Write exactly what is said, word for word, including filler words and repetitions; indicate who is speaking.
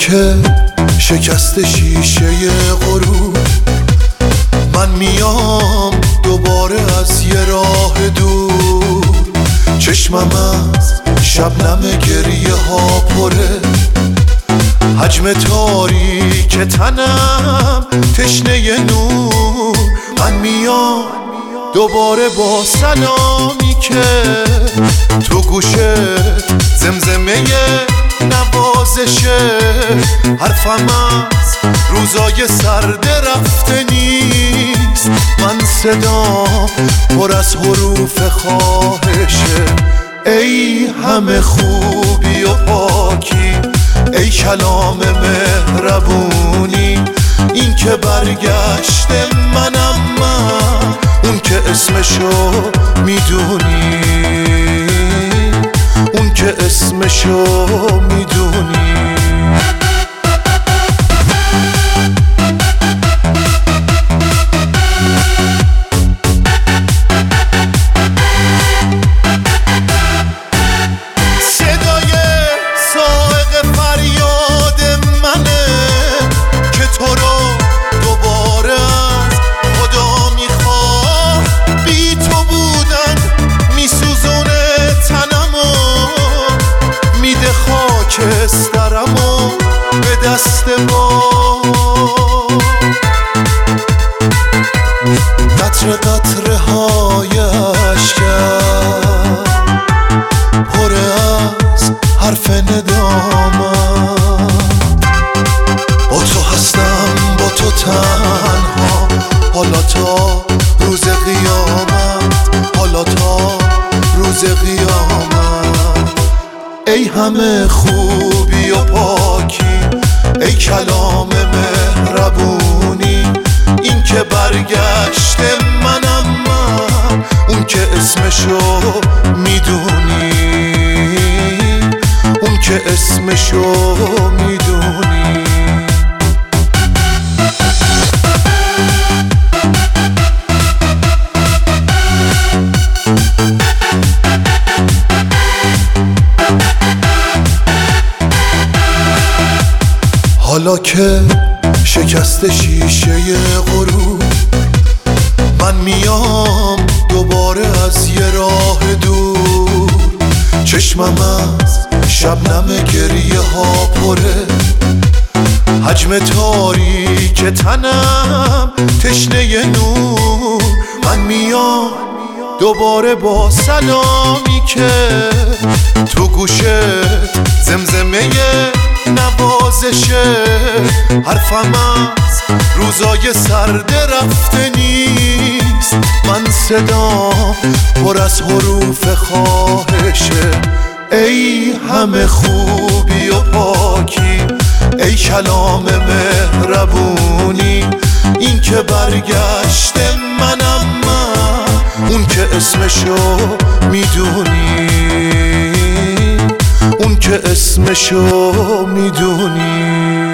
Speaker 1: که شکست شیشه غرور، من میام دوباره از یه راه دور. چشمم از شبنم گریه ها پره، حجم تاریک تنم تشنه نور. من میام دوباره با سلامی که تو گوشه زمزمه نوازشه. حرفم از روزای سرد رفته نیست، من صدام پر از حروف خواهشه. ای همه خوبی و پاکی، ای کلام مهربونی، این که برگشته منم من، اون که اسمشو میدونی، اون که اسمشو میدونی. خاکسترمو به دست ما، قطره قطره های اشکم پر از حرف ندامم. با تو هستم، با تو تنها، حالا تا روز قیامت، حالا تا روز قیامت. ای همه خوبی و پاکی، ای کلام مهربونی، این که برگشته منم من، اون که اسمشو میدونی، اون که اسمشو میدونی. حالا که شکست شیشه غرور، من میام دوباره از یه راه دور. چشمم از شبنم گریه ها پره، حجم تاریک تنم تشنه نور. من میام دوباره با سلامی که تو گوشه زمزمه نوازشه. حرفم از روزای سرد رفته نیست، من صدام پر از حروف خواهشه. ای همه خوبی و پاکی، ای کلام مهربونی، این که برگشته منم من، اون که اسمشو میدونی، اون که اسمشو میدونی.